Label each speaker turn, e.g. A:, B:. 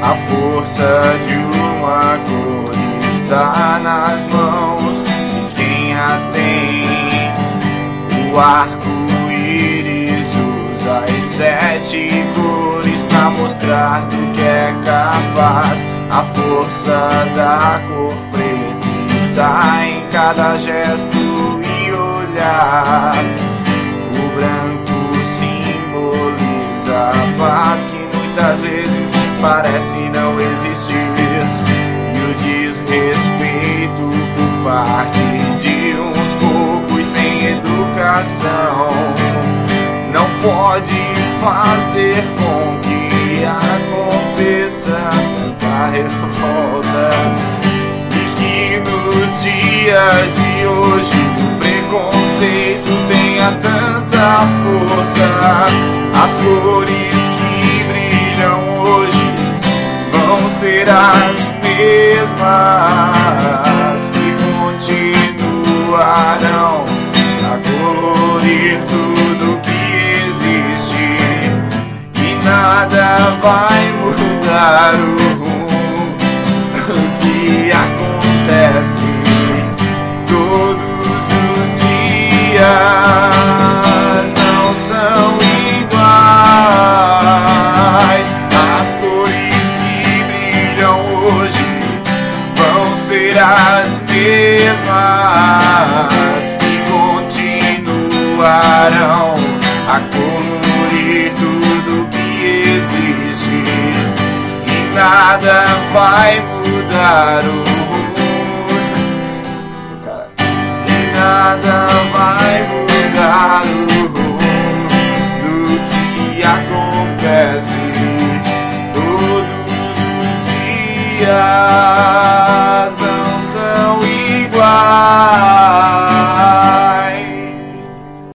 A: A força de uma cor está nas mãos de quem a tem. O arco-íris usa as 7 cores pra mostrar do que é capaz. A força da cor preta está em cada gesto e olhar. O branco simboliza a paz que muitas vezes parece não existir. E o desrespeito por parte de uns poucos sem educação não pode fazer com que aconteça tanta revolta. E que nos dias de hoje o preconceito tenha tanta força. As cores que brilham hoje vão ser as mesmas que continuarão a colorir tudo que existe. E nada vai mudar o rumo que acontece todos os dias. Não são iguais. As cores que brilham hoje vão ser as mesmas que continuarão a colorir tudo que existe. E nada vai mudar o mundo. E nada vai mudar o mundo que acontece todos os dias.